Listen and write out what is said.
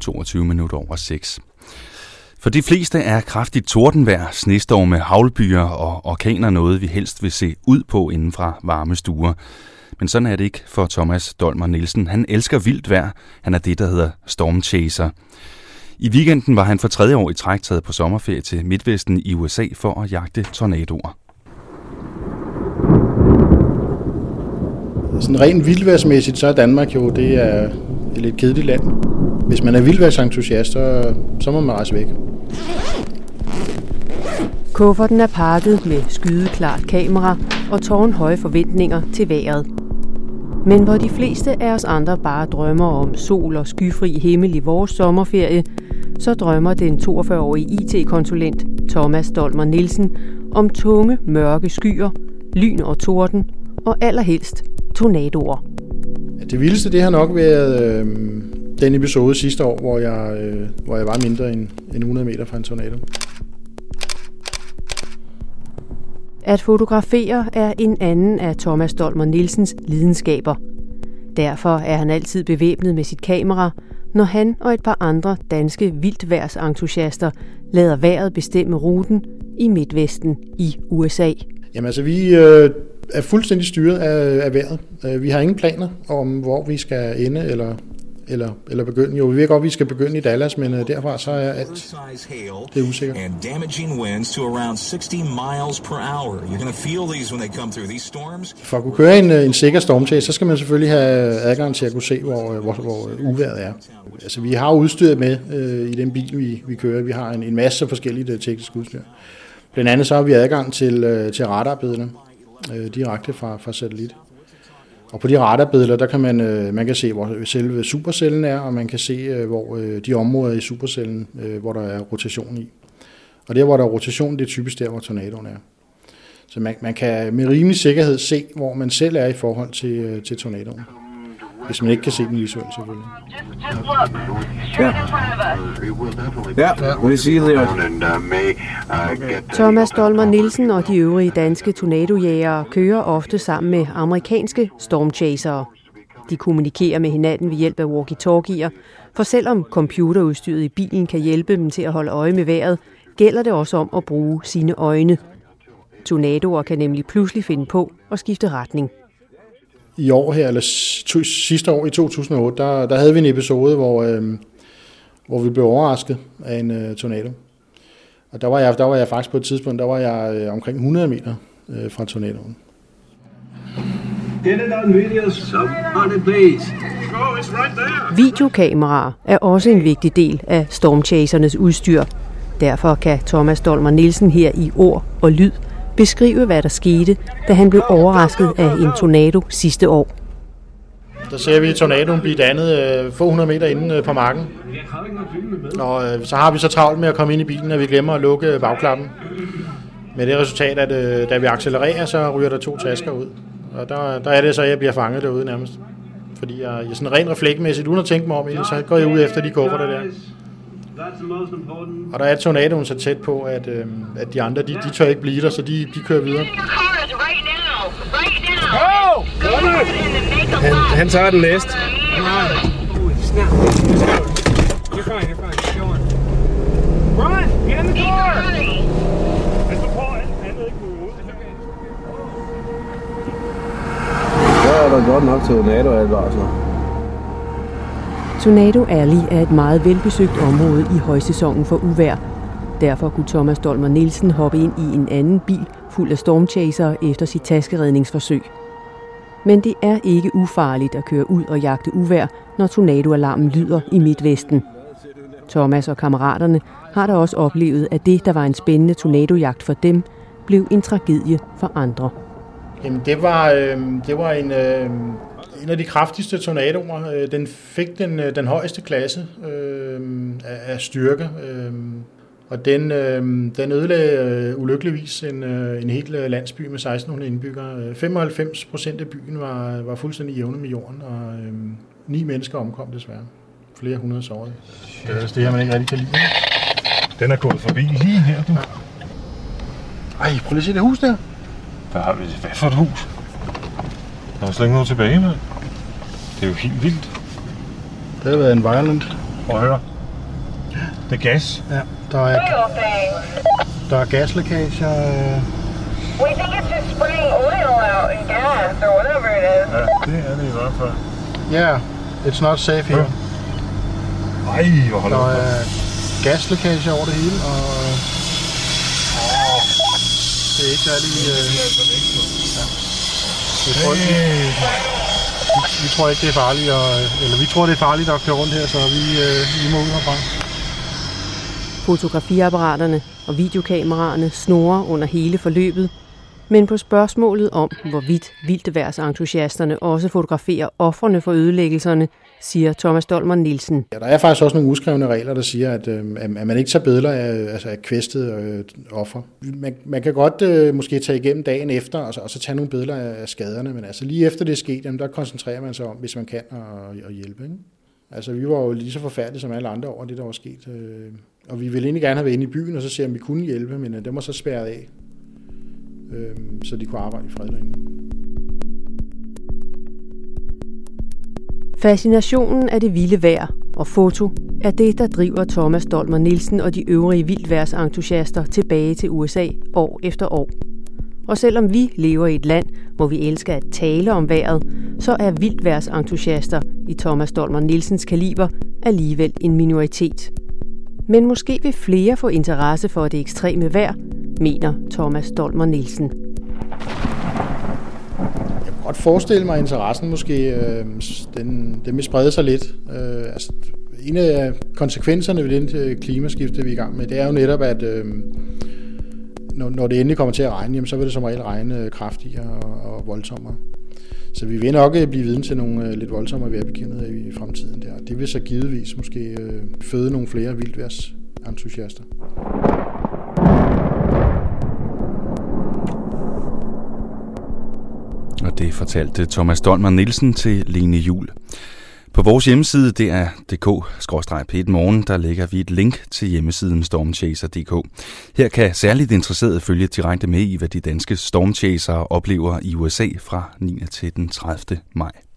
6:22. For de fleste er kraftigt tordenvejr, snestorme, haglbyer og orkaner noget, vi helst vil se ud på inden fra varme stuer. Men sådan er det ikke for Thomas Dolmer Nielsen. Han elsker vildt vejr. Han er det, der hedder stormchaser. I weekenden var han for 3. år i træk taget på sommerferie til Midtvesten i USA for at jagte tornadoer. Sådan rent vildværsmæssigt, så er Danmark jo det er et lidt kedeligt land. Hvis man er vildværsentusiast, så må man rejse væk. Kufferten er pakket med skydeklart kamera og tårnhøje forventninger til vejret. Men hvor de fleste af os andre bare drømmer om sol og skyfri himmel i vores sommerferie, så drømmer den 42-årige IT-konsulent Thomas Dolmer Nielsen om tunge, mørke skyer, lyn og torden og allerhelst tornadoer. Det vildeste det har nok været den episode sidste år, hvor jeg var mindre end 100 meter fra en tornado. At fotografere er en anden af Thomas Dolmer Nielsens lidenskaber. Derfor er han altid bevæbnet med sit kamera, når han og et par andre danske vildtvejrsentusiaster lader vejret bestemme ruten i Midtvesten i USA. Jamen altså, vi er fuldstændig styret af vejret. Vi har ingen planer om, hvor vi skal ende eller begynde. Jo, vi ved godt, at vi skal begynde i Dallas, men derfra så er alt det usikkert. For at kunne køre en sikker stormchaser, så skal man selvfølgelig have adgang til at kunne se, hvor uvejret er. Altså, vi har udstyret med i den bil, vi kører. Vi har en masse forskellige tekniske udstyr. Blandt andet så har vi adgang til radarbillederne direkte fra satellit. Og på de radarbilleder, der kan man kan se, hvor selve supercellen er, og man kan se, hvor de områder i supercellen, hvor der er rotation i. Og der, hvor der er rotation, det er typisk der, hvor tornadoen er. Så man kan med rimelig sikkerhed se, hvor man selv er i forhold til tornadoen. Hvis man ikke kan se den visuelt, selvfølgelig. Thomas Dolmer Nielsen og de øvrige danske tornadojægere kører ofte sammen med amerikanske stormchasere. De kommunikerer med hinanden ved hjælp af walkie-talkier, for selvom computerudstyret i bilen kan hjælpe dem til at holde øje med vejret, gælder det også om at bruge sine øjne. Tornadoer kan nemlig pludselig finde på at skifte retning. I år her, eller sidste år i 2008, der havde vi en episode, hvor vi blev overrasket af en tornado. Og der var jeg faktisk på et tidspunkt, der var jeg omkring 100 meter fra tornadoen. Videokameraer er også en vigtig del af stormchasernes udstyr. Derfor kan Thomas Dolmer Nielsen her i ord og lyd beskrive, hvad der skete, da han blev overrasket af en tornado sidste år. Der ser vi tornadoen blive dannet få 100 meter inde på marken. Og så har vi så travlt med at komme ind i bilen, at vi glemmer at lukke bagklappen. Med det resultat, at da vi accelererer, så ryger der 2 tasker ud. Og der er det så, at jeg bliver fanget derude nærmest. Fordi jeg sådan rent refleksmæssigt, uden at tænke mig om, så går jeg ud efter de kufferter der. Og der er tornadoen så tæt på, at de andre, de tør ikke blive der, så de kører videre. Han tager den næste. Så er der godt nok tornado-advarsler. Tornado Alley er et meget velbesøgt område i højsæsonen for uvejr. Derfor kunne Thomas Dolmer Nielsen hoppe ind i en anden bil fuld af stormchasere efter sit taskeredningsforsøg. Men det er ikke ufarligt at køre ud og jagte uvejr, når tornadoalarmen lyder i Midtvesten. Thomas og kammeraterne har da også oplevet, at det, der var en spændende tornadojagt for dem, blev en tragedie for andre. Jamen, det var en af de kraftigste tornadoer. Den fik den højeste klasse af styrke. Og den ødelagde ulykkeligvis en hel landsby med 1600 indbyggere. 95% af byen var fuldstændig jævne med jorden, og 9 mennesker omkom desværre. Flere hundrede sårede. Det her, man ikke rigtig kan lide. Den er gået forbi lige her, du. Ej, prøv lige at se det hus der. Hvad for et hus? Der er slet ikke noget tilbage, mand. Det er jo helt vildt. Det har været en violent. Prøv at høre. Det er gas. Ja, der er gaslækager. We think it's just spraying oil out and gas or whatever it is. Ja, det er det i hvert fald. Yeah, it's not safe here. Ej, hvor holder der er gaslækager over det hele, og det er ikke særlig... Vi tror ikke, det er farligt, eller vi tror, det er farligt at køre rundt her, så vi må ud herfra. Fotografiapparaterne og videokameraerne snurrer under hele forløbet, men på spørgsmålet om, hvorvidt vildtvejrsentusiasterne også fotograferer ofrene for ødelæggelserne, siger Thomas Dolmer Nielsen. Ja, der er faktisk også nogle uskrevne regler, der siger, at man ikke tager billeder af kvæstede ofre. Man kan godt måske tage igennem dagen efter, og så tage nogle billeder af skaderne, men altså lige efter det er sket, der koncentrerer man sig om, hvis man kan, at hjælpe. Ikke? Altså vi var jo lige så forfærdelige som alle andre over det, der var sket. Og vi ville egentlig gerne have været inde i byen, og så se, om vi kunne hjælpe, men det var så spærret af, så de kunne arbejde i fred derinde. Fascinationen af det vilde vejr og foto er det, der driver Thomas Dolmer Nielsen og de øvrige vildtvejrsentusiaster tilbage til USA år efter år. Og selvom vi lever i et land, hvor vi elsker at tale om vejret, så er vildtvejrsentusiaster i Thomas Dolmer Nielsens kaliber alligevel en minoritet. Men måske vil flere få interesse for det ekstreme vejr, mener Thomas Dolmer Nielsen. Jeg kan godt forestille mig, at interessen måske den vil sprede sig lidt. Altså, en af konsekvenserne ved den klimaskifte, vi er i gang med, det er jo netop, at når det endelig kommer til at regne, jamen, så vil det som regel regne kraftigere og voldsommere. Så vi vil nok blive viden til nogle lidt voldsommere vejrbegivenheder i fremtiden. Der. Det vil så givetvis måske føde nogle flere vildtvejrsentusiaster. Og det fortalte Thomas Dolmer Nielsen til Lene Juhl. På vores hjemmeside, det er dk/P1morgen, der lægger vi et link til hjemmesiden stormchaser.dk. Her kan særligt interesserede følge direkte med i, hvad de danske stormchasere oplever i USA fra 9. til den 30. maj.